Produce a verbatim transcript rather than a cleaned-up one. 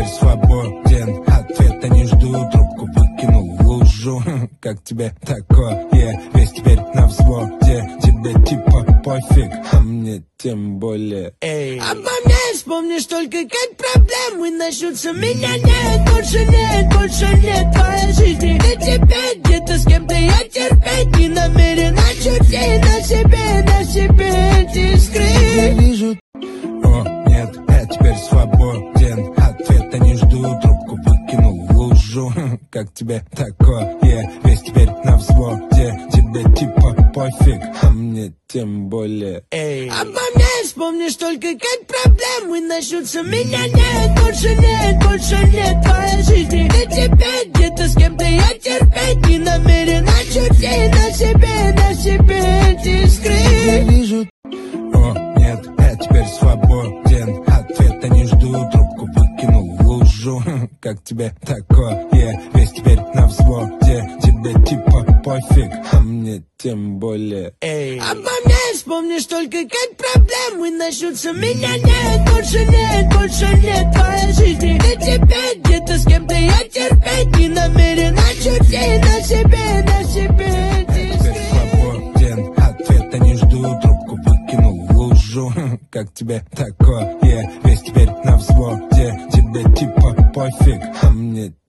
теперь свободен. Ответа не жду, трубку выкинул в лужу. Как тебе такое? Весь теперь на взводе. Тебе типа пофиг, а мне тем более. Эй. Обо мне вспомнишь только как проблемы начнутся. Меня нет, больше нет, больше нет твоей жизни. И теперь где-то с кем-то я терпеть не намерен. А чуть на себе, на себе ты скрыть. Вижу. О, нет, я теперь свободен. Ответа не жду, трубку выкинул в лужу. Как тебе такое? Весь теперь на взводе. Тебе типа пофиг, а мне тем более. Эй. Обо мне вспомнишь только как проблемы начнутся. Меня нет, больше нет, больше нет твоей жизни. И теперь где-то с кем-то я терпеть не намерен. А чуть на себе, на себе ты скрыть. Вижу. О, нет, я теперь свободен. Ответа не жду, трубку выкинул в лужу. Как тебе такое? Весь теперь на взводе. Тебе типа пофиг, а мне тем более. Эй. Обо мне вспомнишь только как проблемы начнутся. Меня нет, больше нет, больше нет твоей жизни. И теперь где-то с кем-то я терпеть не намерен. А чуть на себе, на себе ты свободен. Ответа не жду, трубку выкинул в лужу. Как тебе такое? Весь теперь на взводе. Тебе типа пофиг, а мне